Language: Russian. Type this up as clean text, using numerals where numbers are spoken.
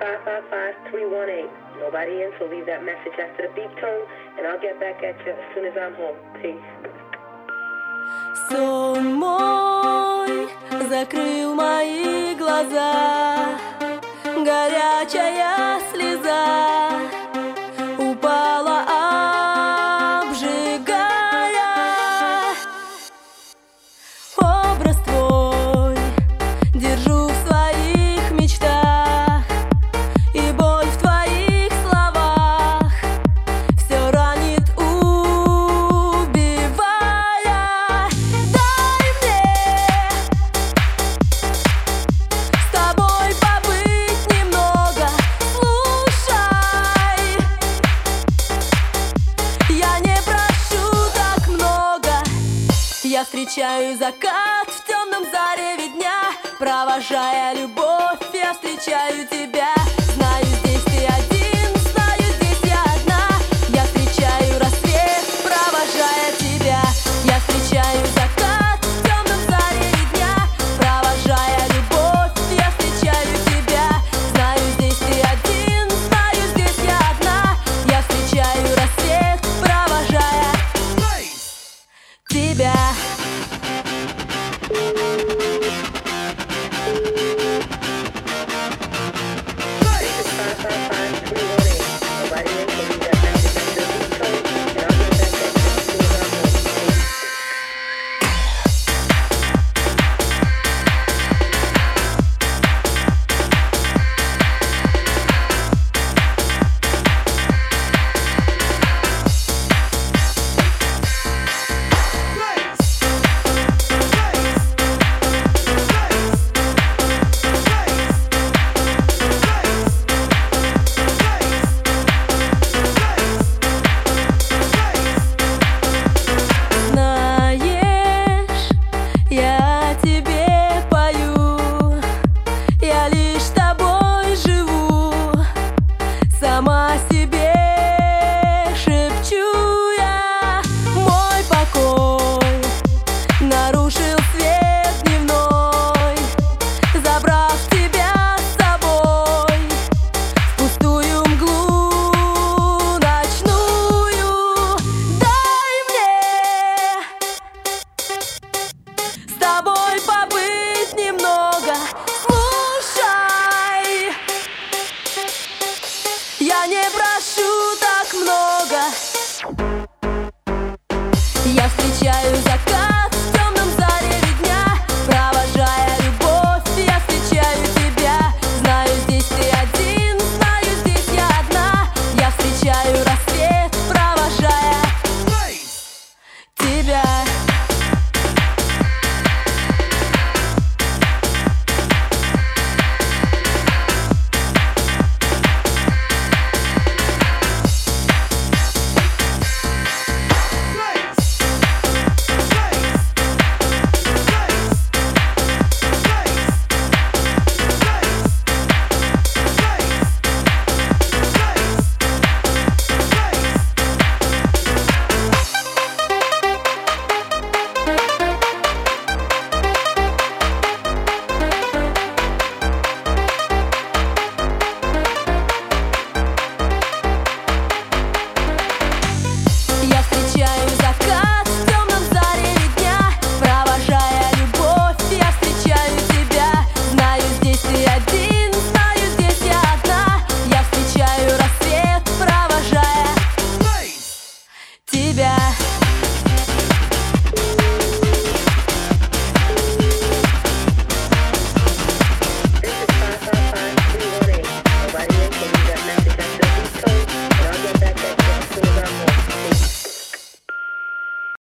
555-318. Nobody in, so leave that message after the beep tone, and I'll get back at you as soon as I'm home. Peace. Сон мой закрыл мои глаза, горячая слеза упала, обжигая. Образ твой держу в своих мечтах, и боль в твоих словах все ранит, убивая. Дай мне с тобой побыть немного. Слушай, я не прошу так много. Я встречаю закат в темном зареве дня, провожая любовь, я встречаю тебя. Знаю, здесь ты один, знаю, здесь я одна. Я встречаю рассвет, провожая тебя. Я встречаю закат в темном зареве дня, провожая любовь, я встречаю тебя. Знаю, здесь ты один, знаю, здесь я одна. Я встречаю рассвет, провожая тебя. Сама себе шепчу я, мой покой нарушил свет дневной, забрав тебя с собой в пустую мглу ночную. Дай мне с тобой побыть немного. Слушай, я не прошу так много. Я встречаю закат.